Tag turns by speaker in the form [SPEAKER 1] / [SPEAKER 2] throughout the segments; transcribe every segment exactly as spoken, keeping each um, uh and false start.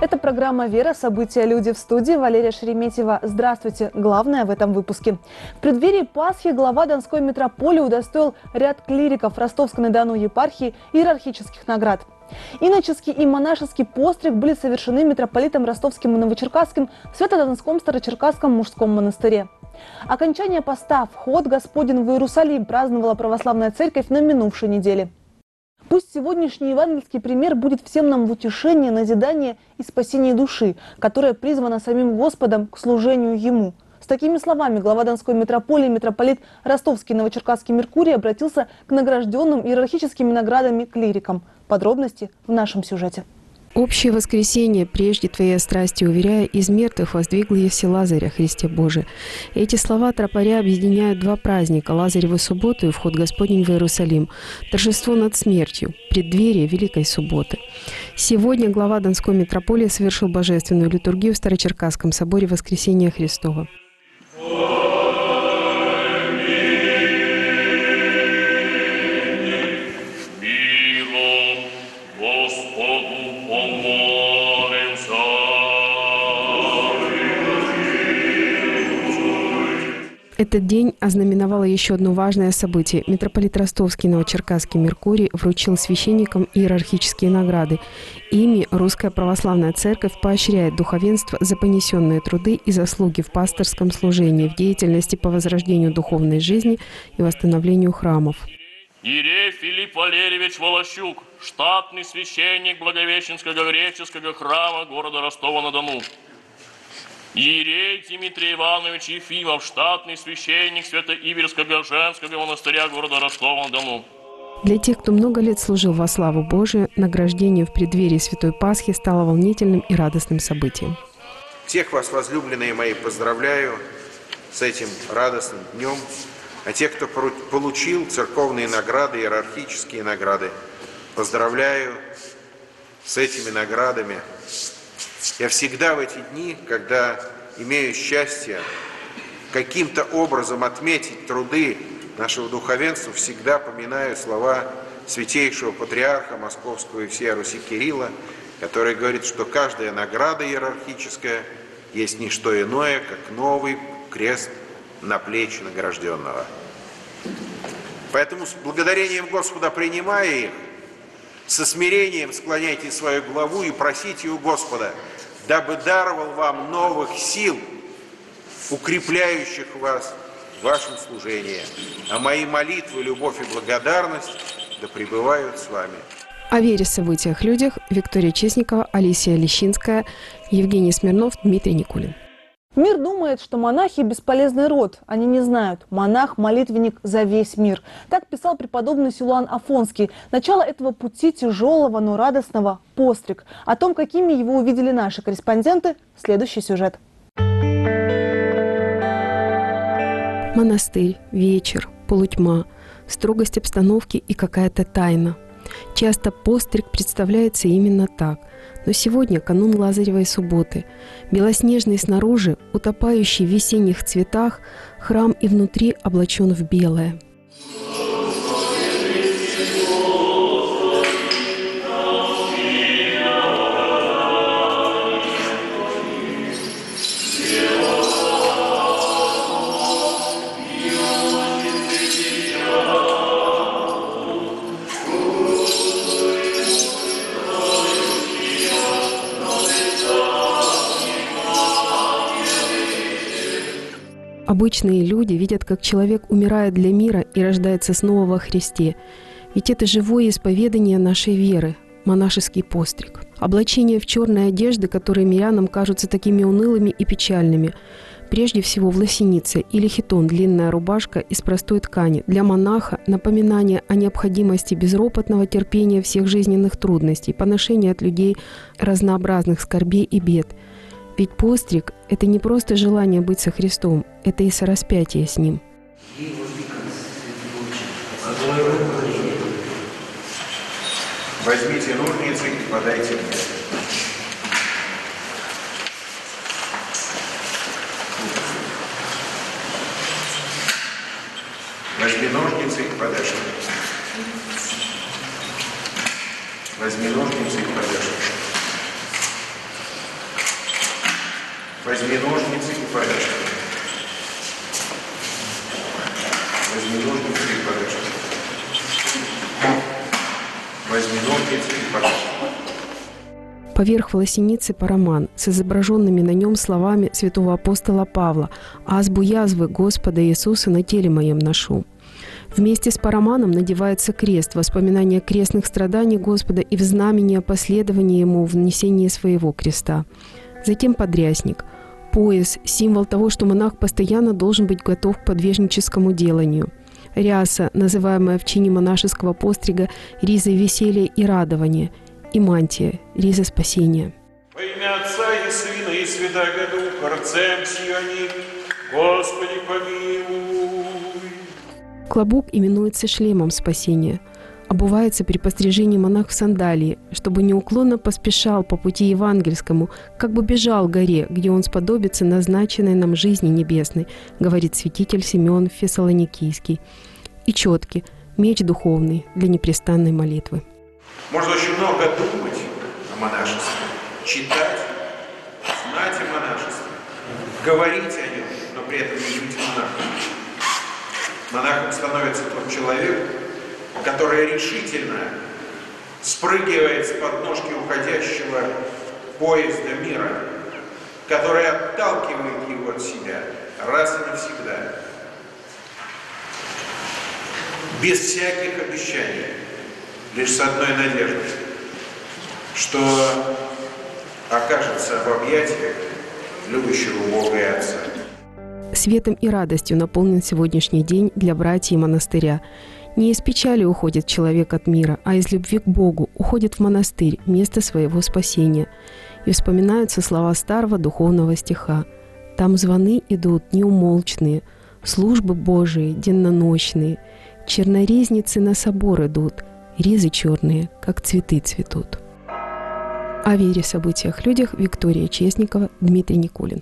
[SPEAKER 1] Это программа «Вера. События. Люди». В студии Валерия Шереметьева. Здравствуйте. Главное в этом выпуске. В преддверии Пасхи глава Донской митрополии удостоил ряд клириков Ростовско-на-Дону епархии иерархических наград. Иноческий и монашеский постриг были совершены митрополитом Ростовским и Новочеркасским в Свято-Донском Старочеркасском мужском монастыре. Окончание поста «Вход Господень в Иерусалим» праздновала православная церковь на минувшей неделе. Пусть сегодняшний евангельский пример будет всем нам в утешение, назидание и спасение души, которая призвана самим Господом к служению Ему. С такими словами глава Донской митрополии, митрополит Ростовский и Новочеркасский Меркурий обратился к награжденным иерархическими наградами клирикам. Подробности в нашем сюжете.
[SPEAKER 2] Общее воскресенье, прежде Твоей страсти уверяя, из мертвых воздвигл еси Лазаря, Христе Божий. Эти слова тропаря объединяют два праздника – Лазареву субботу и вход Господень в Иерусалим, торжество над смертью, преддверие Великой субботы. Сегодня глава Донской митрополии совершил божественную литургию в Старочеркасском соборе Воскресения Христова. Этот день ознаменовало еще одно важное событие. Митрополит Ростовский и Новочеркасский Меркурий вручил священникам иерархические награды. Ими Русская Православная Церковь поощряет духовенство за понесенные труды и заслуги в пасторском служении, в деятельности по возрождению духовной жизни и восстановлению храмов.
[SPEAKER 3] Иерей Филипп Валерьевич Волощук, штатный священник Благовещенского греческого храма города Ростова-на-Дону. Иерей Дмитрий Иванович Ефимов, штатный священник Свято-Иверского женского монастыря города Ростова-на-Дону.
[SPEAKER 2] Для тех, кто много лет служил во славу Божию, награждение в преддверии Святой Пасхи стало волнительным и радостным событием.
[SPEAKER 4] Всех вас, возлюбленные мои, поздравляю с этим радостным днем. А тех, кто получил церковные награды, иерархические награды, поздравляю с этими наградами. Я всегда в эти дни, когда имею счастье каким-то образом отметить труды нашего духовенства, всегда поминаю слова святейшего патриарха Московского и всей Руси Кирилла, который говорит, что каждая награда иерархическая есть не что иное, как новый крест на плечи награжденного. Поэтому с благодарением Господа, принимая их, со смирением склоняйте свою главу и просите у Господа, дабы даровал вам новых сил, укрепляющих вас в вашем служении. А мои молитвы, любовь и благодарность да пребывают с вами.
[SPEAKER 2] О вере, событиях, людях Виктория Честникова, Алисия Лещинская, Евгений Смирнов, Дмитрий Никулин.
[SPEAKER 1] Мир думает, что монахи – бесполезный род. Они не знают. Монах – молитвенник за весь мир. Так писал преподобный Силуан Афонский. Начало этого пути тяжелого, но радостного – постриг. О том, какими его увидели наши корреспонденты – следующий сюжет.
[SPEAKER 2] Монастырь, вечер, полутьма, строгость обстановки и какая-то тайна. Часто постриг представляется именно так. Но сегодня канун Лазаревой субботы. Белоснежный снаружи, утопающий в весенних цветах, храм и внутри облачен в белое. Обычные люди видят, как человек умирает для мира и рождается снова во Христе. Ведь это живое исповедание нашей веры, монашеский постриг. Облачение в черные одежды, которые мирянам кажутся такими унылыми и печальными. Прежде всего в лосинице или хитон, длинная рубашка из простой ткани. Для монаха напоминание о необходимости безропотного терпения всех жизненных трудностей, поношения от людей разнообразных скорбей и бед. Ведь постриг – это не просто желание быть со Христом, это и сораспятие с Ним.
[SPEAKER 4] Возьмите ножницы и подайте мне. Возьми ножницы и подашь мне. Возьми ножницы и подашь мне. Возьми ножницы и повяжи. Возьми ножницы и повяжи. Возьми ножницы и повяжи.
[SPEAKER 2] Поверх волосеницы параман с изображенными на нем словами святого апостола Павла «Азбу язвы Господа Иисуса на теле моем ношу». Вместе с параманом надевается крест, воспоминание крестных страданий Господа и в знамение последования Ему в несении своего креста. Затем подрясник, пояс, символ того, что монах постоянно должен быть готов к подвижническому деланию. Ряса, называемая в чине монашеского пострига ризой веселья и радования, и мантия, риза спасения.
[SPEAKER 4] Во имя Отца и Сына и Святаго Духа, рцем сиони, Господи помилуй.
[SPEAKER 2] Клобук именуется шлемом спасения. Обувается при пострижении монах в сандалии, чтобы неуклонно поспешал по пути евангельскому, как бы бежал к горе, где он сподобится назначенной нам жизни небесной, говорит святитель Симеон Фессалоникийский. И четки, меч духовный для непрестанной молитвы.
[SPEAKER 4] Можно очень много думать о монашестве, читать, знать о монашестве, говорить о нем, но при этом не быть монахом. Монахом становится тот человек, который решительно спрыгивает с подножки уходящего поезда мира, который отталкивает его от себя раз и навсегда, без всяких обещаний, лишь с одной надеждой, что окажется в объятиях любящего Бога и Отца.
[SPEAKER 2] Светом и радостью наполнен сегодняшний день для братьев монастыря. Не из печали уходит человек от мира, а из любви к Богу уходит в монастырь, место своего спасения. И вспоминаются слова старого духовного стиха. «Там звоны идут неумолчные, службы Божии денноночные, черноризницы на собор идут, ризы черные, как цветы цветут». О вере, событиях, людях Виктория Честникова, Дмитрий Никулин.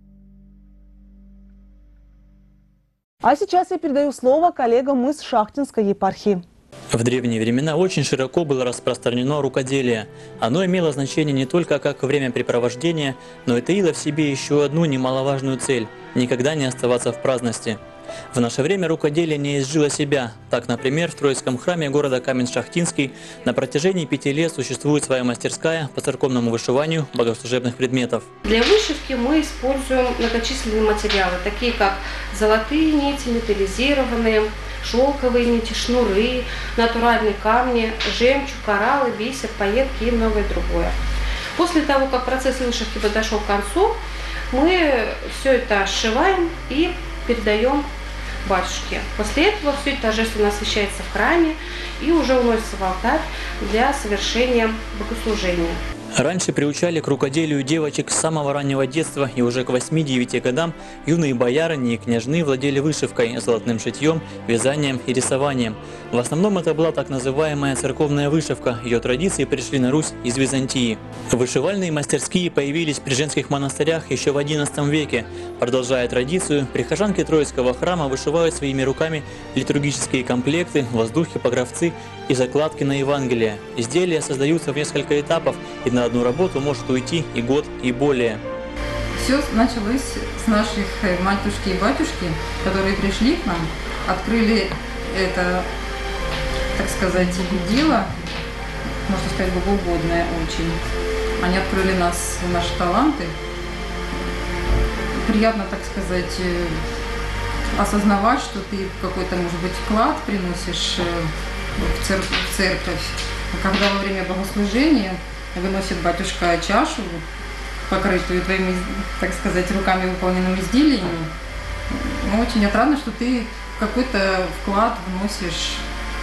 [SPEAKER 1] А сейчас я передаю слово коллегам из Шахтинской епархии.
[SPEAKER 5] В древние времена очень широко было распространено рукоделие. Оно имело значение не только как времяпрепровождение, но и таило в себе еще одну немаловажную цель – никогда не оставаться в праздности. В наше время рукоделие не изжило себя. Так, например, в Троицком храме города Каменск-Шахтинский на протяжении пяти лет существует своя мастерская по церковному вышиванию богослужебных предметов.
[SPEAKER 6] Для вышивки мы используем многочисленные материалы, такие как золотые нити, металлизированные, шелковые нити, шнуры, натуральные камни, жемчуг, кораллы, бисер, пайетки и многое другое. После того, как процесс вышивки подошел к концу, мы все это сшиваем и передаем батюшке. После этого все это торжественно освящается в храме и уже уносится в алтарь для совершения богослужения.
[SPEAKER 5] Раньше приучали к рукоделию девочек с самого раннего детства, и уже к восьми-девяти годам юные боярыни и княжны владели вышивкой, золотным шитьем, вязанием и рисованием. В основном это была так называемая церковная вышивка, ее традиции пришли на Русь из Византии. Вышивальные мастерские появились при женских монастырях еще в одиннадцатом веке. Продолжая традицию, прихожанки Троицкого храма вышивают своими руками литургические комплекты, воздухи, погравцы и закладки на Евангелие. Изделия создаются в несколько этапов, и на одну работу может уйти и год, и более.
[SPEAKER 7] Все началось с наших матушки и батюшки, которые пришли к нам, открыли это, так сказать, дело, можно сказать, богоугодное очень. Они открыли нас, наши таланты. Приятно, так сказать, осознавать, что ты какой-то, может быть, вклад приносишь в церковь, в церковь. Когда во время богослужения выносит батюшка чашу, покрытую твоими, так сказать, руками выполненными изделиями, ну, очень отрадно, что ты какой-то вклад вносишь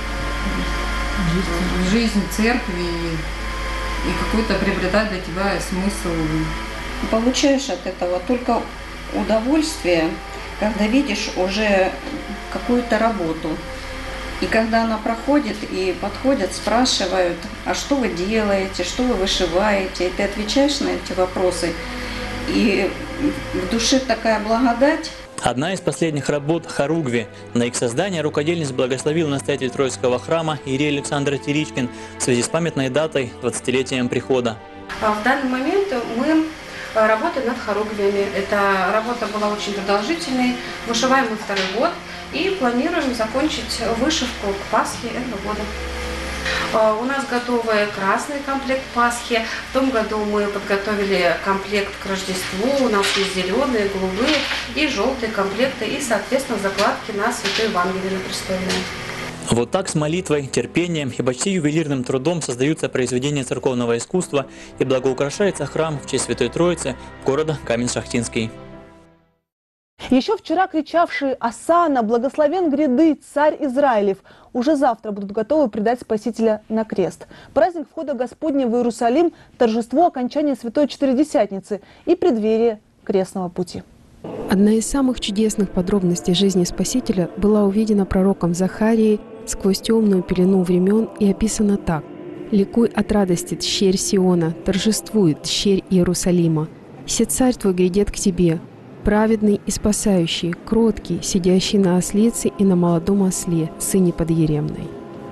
[SPEAKER 7] в жизнь церкви и какой-то приобретает для тебя смысл.
[SPEAKER 8] Получаешь от этого только удовольствие, когда видишь уже какую-то работу. И когда она проходит, и подходят, спрашивают, а что вы делаете, что вы вышиваете, и ты отвечаешь на эти вопросы, и в душе такая благодать.
[SPEAKER 5] Одна из последних работ «Хоругви». На их создание рукодельниц благословил настоятель Троицкого храма иерей Александр Теричкин в связи с памятной датой двадцатилетием прихода.
[SPEAKER 6] В данный момент мы работы над хоругвями. Эта работа была очень продолжительной, вышиваем мы второй год и планируем закончить вышивку к Пасхе этого года. У нас готовый красный комплект Пасхи. В том году мы подготовили комплект к Рождеству. У нас есть зеленые, голубые и желтые комплекты. И, соответственно, закладки на Святое Евангелие на престольное.
[SPEAKER 5] Вот так с молитвой, терпением и почти ювелирным трудом создаются произведения церковного искусства и благоукрашается храм в честь Святой Троицы города Камень-Шахтинский.
[SPEAKER 1] Еще вчера кричавшие «Осанна, благословен гряды, царь Израилев» уже завтра будут готовы предать Спасителя на крест. Праздник входа Господня в Иерусалим – торжество окончания Святой Четыредесятницы и преддверие крестного пути.
[SPEAKER 2] Одна из самых чудесных подробностей жизни Спасителя была увидена пророком Захарией сквозь темную пелену времен и описана так: «Ликуй от радости, тщерь Сиона, торжествуй, тщерь Иерусалима. Се царь твой грядет к тебе, праведный и спасающий, кроткий, сидящий на ослице и на молодом осле, сыне подъеремной».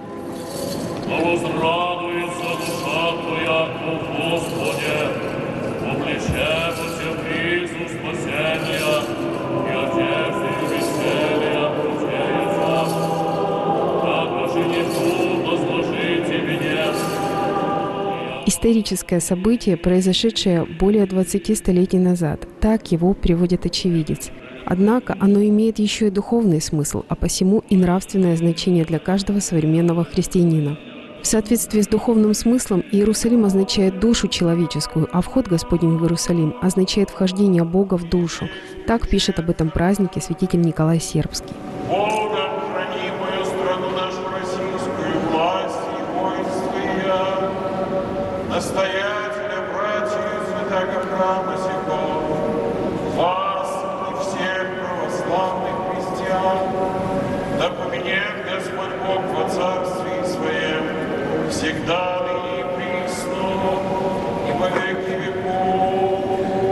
[SPEAKER 3] Возрадуется душа твоя, о Господе, облечется призу спасения, и одежды веселья утеется, как жениху возложите венец.
[SPEAKER 2] Историческое событие, произошедшее более двадцати столетий назад. Так его приводит очевидец. Однако оно имеет еще и духовный смысл, а посему и нравственное значение для каждого современного христианина. В соответствии с духовным смыслом Иерусалим означает душу человеческую, а вход Господень в Иерусалим означает вхождение Бога в душу. Так пишет об этом празднике святитель Николай Сербский.
[SPEAKER 9] Богом хранимую страну нашу российскую, власть и воинство я, настоятеля, братьев святаго храма сего, вас и всех православных христиан, да поменяет Господь Бог во царстве своем, всегда ныне и присно, и во веки веков.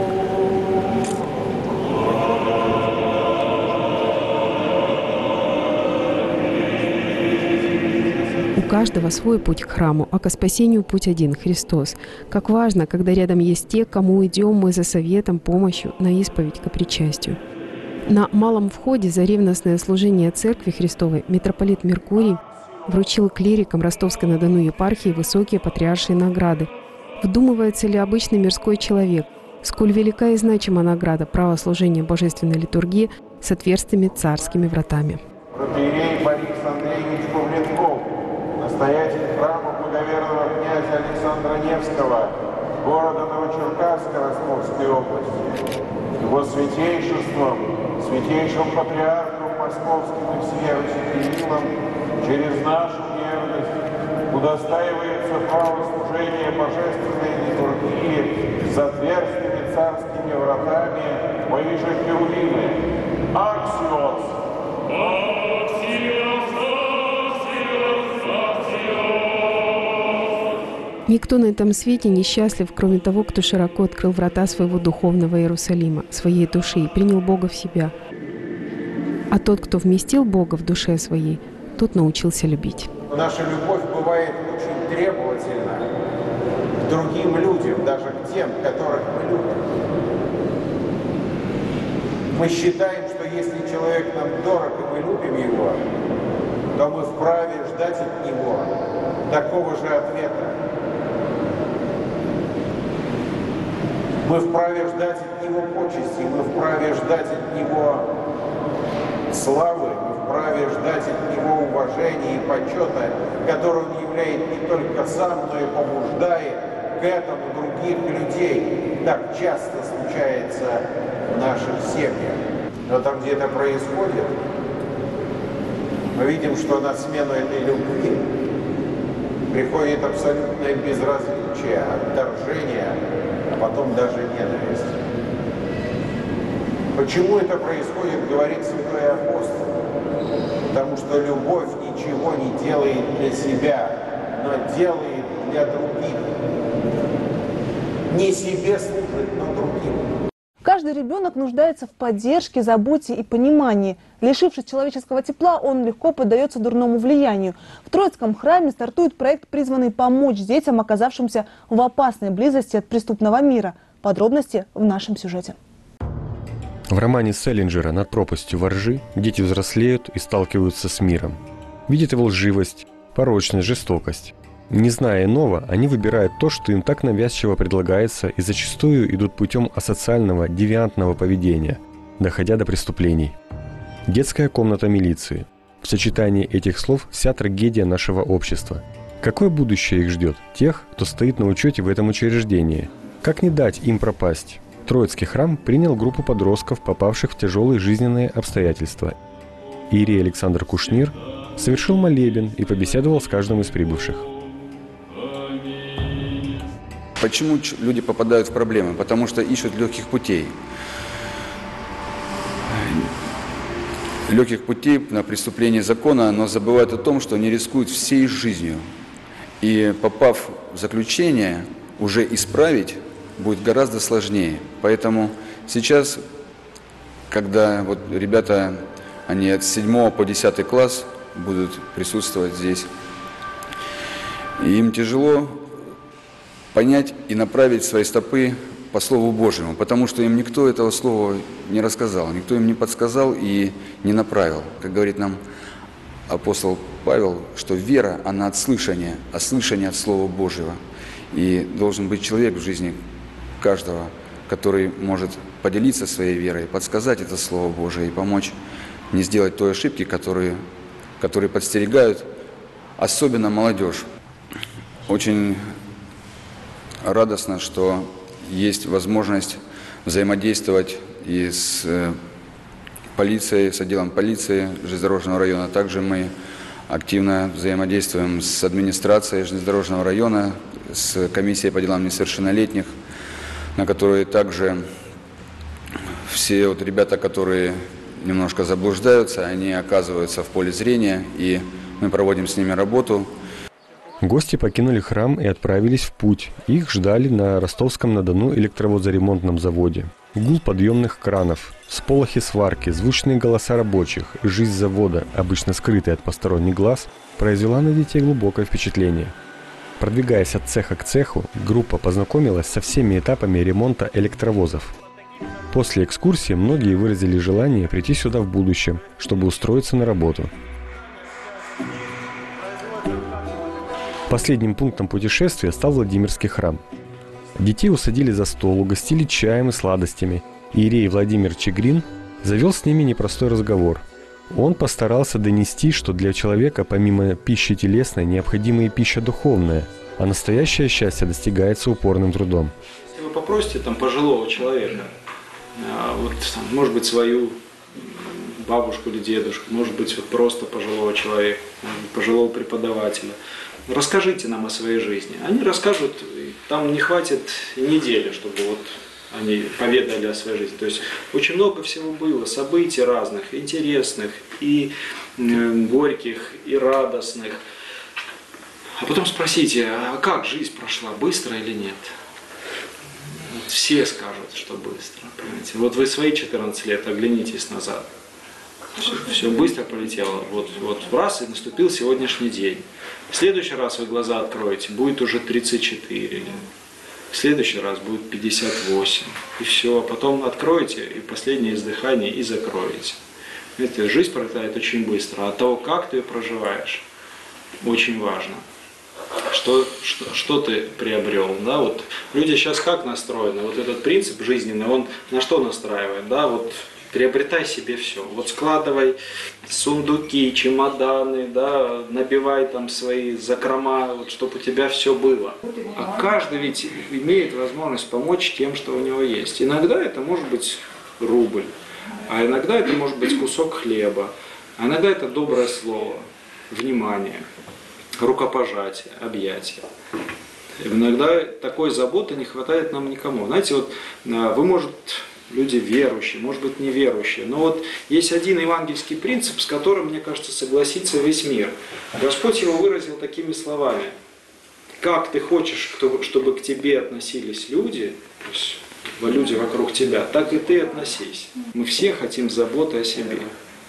[SPEAKER 2] У каждого свой путь к храму, а ко спасению путь один – Христос. Как важно, когда рядом есть те, кому идем мы за советом, помощью, на исповедь ко причастию. На малом входе за ревностное служение Церкви Христовой митрополит Меркурий вручил клирикам Ростовской-на-Дону епархии высокие патриаршие награды. Вдумывается ли обычный мирской человек, сколь велика и значима награда права служения божественной литургии с отверстыми царскими вратами.
[SPEAKER 9] Протоиерей Борис Андреевич Павленков, настоятель храма благоверного князя Александра Невского, города Новочеркасска Ростовской области, его святейшеством, святейшим патриархом московским и всея Руси Кириллом, через нашу верность удостаивается право служения божественной литургии с отверстыми царскими вратами мои же херувимы. Аксиос!
[SPEAKER 2] Никто на этом свете не счастлив, кроме того, кто широко открыл врата своего духовного Иерусалима, своей души и принял Бога в себя. А тот, кто вместил Бога в душе своей, тот научился любить.
[SPEAKER 4] Наша любовь бывает очень требовательна к другим людям, даже к тем, которых мы любим. Мы считаем, что если человек нам дорог, и мы любим его, то мы вправе ждать от него такого же ответа. Мы вправе ждать от него почести, мы вправе ждать от него славы, мы вправе ждать от него уважения и почета, который он являет не только сам, но и побуждает к этому других людей. Так часто случается в наших семьях. Но там, где это происходит, мы видим, что на смену этой любви приходит абсолютное безразличие, отторжение, а потом даже ненависть. Почему это происходит, говорит святой апостол? Потому что любовь ничего не делает для себя, но делает для других. Не себе служит, но другим.
[SPEAKER 1] Каждый ребенок нуждается в поддержке, заботе и понимании. Лишившись человеческого тепла, он легко поддается дурному влиянию. В Троицком храме стартует проект, призванный помочь детям, оказавшимся в опасной близости от преступного мира. Подробности в нашем сюжете.
[SPEAKER 10] В романе Селлинджера «Над пропастью воржи» дети взрослеют и сталкиваются с миром. Видят его лживость, порочность, жестокость. Не зная иного, они выбирают то, что им так навязчиво предлагается, и зачастую идут путем асоциального, девиантного поведения, доходя до преступлений. Детская комната милиции. В сочетании этих слов вся трагедия нашего общества. Какое будущее их ждет, тех, кто стоит на учете в этом учреждении? Как не дать им пропасть? Троицкий храм принял группу подростков, попавших в тяжелые жизненные обстоятельства. Иерей Александр Кушнир совершил молебен и побеседовал с каждым из прибывших.
[SPEAKER 11] Почему люди попадают в проблемы? Потому что ищут легких путей. Легких путей на преступление закона, но забывают о том, что они рискуют всей жизнью. И попав в заключение, уже исправить будет гораздо сложнее. Поэтому сейчас, когда вот ребята, они от седьмого по десятый класс будут присутствовать здесь, им тяжело понять и направить свои стопы по Слову Божьему, потому что им никто этого слова не рассказал, никто им не подсказал и не направил. Как говорит нам апостол Павел, что вера, она от слышания, а слышание от Слова Божьего. И должен быть человек в жизни каждого, который может поделиться своей верой, подсказать это Слово Божие и помочь не сделать той ошибки, которые, которые подстерегают, особенно молодежь. Очень радостно, что есть возможность взаимодействовать и с полицией, с отделом полиции железнодорожного района. Также мы активно взаимодействуем с администрацией железнодорожного района, с комиссией по делам несовершеннолетних, на которые также все вот ребята, которые немножко заблуждаются, они оказываются в поле зрения, и мы проводим с ними работу.
[SPEAKER 10] Гости покинули храм и отправились в путь. Их ждали на Ростовском-на-Дону электровозоремонтном заводе. Гул подъемных кранов, всполохи сварки, звучные голоса рабочих и жизнь завода, обычно скрытая от посторонних глаз, произвела на детей глубокое впечатление. Продвигаясь от цеха к цеху, группа познакомилась со всеми этапами ремонта электровозов. После экскурсии многие выразили желание прийти сюда в будущем, чтобы устроиться на работу. Последним пунктом путешествия стал Владимирский храм. Детей усадили за стол, угостили чаем и сладостями. Иерей Владимир Чегрин завел с ними непростой разговор. Он постарался донести, что для человека помимо пищи телесной необходима и пища духовная, а настоящее счастье достигается упорным трудом.
[SPEAKER 12] Если вы попросите там пожилого человека, вот, там, может быть, свою бабушку или дедушку, может быть, вот просто пожилого человека, пожилого преподавателя, расскажите нам о своей жизни. Они расскажут, там не хватит недели, чтобы вот они поведали о своей жизни. То есть очень много всего было, событий разных, интересных, и э, горьких, и радостных. А потом спросите, а как жизнь прошла, быстро или нет? Вот все скажут, что быстро. Понимаете? Вот вы свои четырнадцать лет, оглянитесь назад. Все, все быстро полетело. Вот, вот раз, и наступил сегодняшний день. В следующий раз вы глаза откроете, будет уже тридцать четыре лет. В следующий раз будет пятьдесят восемь. И все. А потом откроете, и последнее издыхание, и закроете. Эта жизнь пролетает очень быстро. А от того, как ты ее проживаешь, очень важно. Что, что, что ты приобрел, да, вот люди сейчас как настроены, вот этот принцип жизненный, он на что настраивает, да, вот приобретай себе все, вот складывай сундуки, чемоданы, да, набивай там свои закрома, вот, чтобы у тебя все было. А каждый ведь имеет возможность помочь тем, что у него есть. Иногда это может быть рубль, а иногда это может быть кусок хлеба, а иногда это доброе слово, внимание, рукопожатие, объятие. Иногда такой заботы не хватает нам никому. Знаете, вот вы, может, люди верующие, может быть, неверующие, но вот есть один евангельский принцип, с которым, мне кажется, согласится весь мир. Господь его выразил такими словами. Как ты хочешь, чтобы к тебе относились люди, то есть люди вокруг тебя, так и ты относись. Мы все хотим заботы о себе.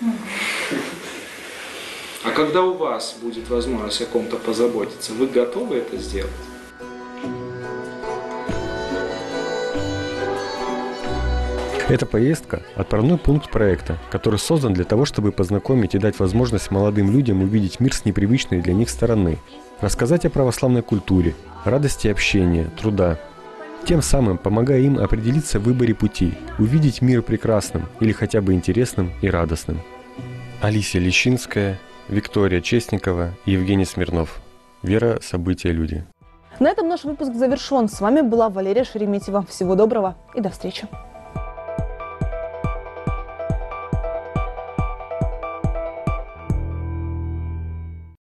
[SPEAKER 12] А когда у вас будет возможность о ком-то позаботиться, вы готовы это сделать?
[SPEAKER 10] Эта поездка – отправной пункт проекта, который создан для того, чтобы познакомить и дать возможность молодым людям увидеть мир с непривычной для них стороны, рассказать о православной культуре, радости общения, труда, тем самым помогая им определиться в выборе пути, увидеть мир прекрасным или хотя бы интересным и радостным. Алисия Лещинская, Виктория Честникова и Евгений Смирнов. Вера, события, люди.
[SPEAKER 1] На этом наш выпуск завершен. С вами была Валерия Шереметьева. Всего доброго и до встречи.